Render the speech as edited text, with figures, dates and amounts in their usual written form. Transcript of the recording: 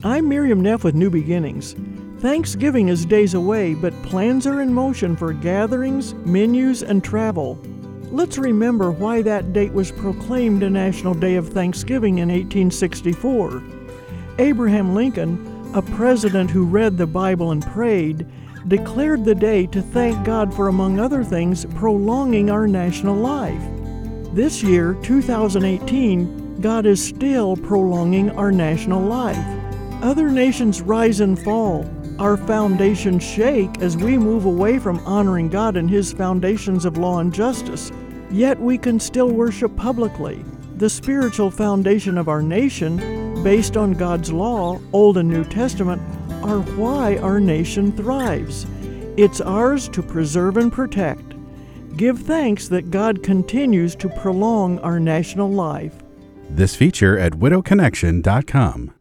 I'm Miriam Neff with New Beginnings. Thanksgiving is days away, but plans are in motion for gatherings, menus, and travel. Let's remember why that date was proclaimed a National Day of Thanksgiving in 1864. Abraham Lincoln, a president who read the Bible and prayed, declared the day to thank God for, among other things, prolonging our national life. This year, 2018, God is still prolonging our national life. Other nations rise and fall. Our foundations shake as we move away from honoring God and His foundations of law and justice. Yet we can still worship publicly. The spiritual foundation of our nation, based on God's law, Old and New Testament, are why our nation thrives. It's ours to preserve and protect. Give thanks that God continues to prolong our national life. This feature at widowconnection.com.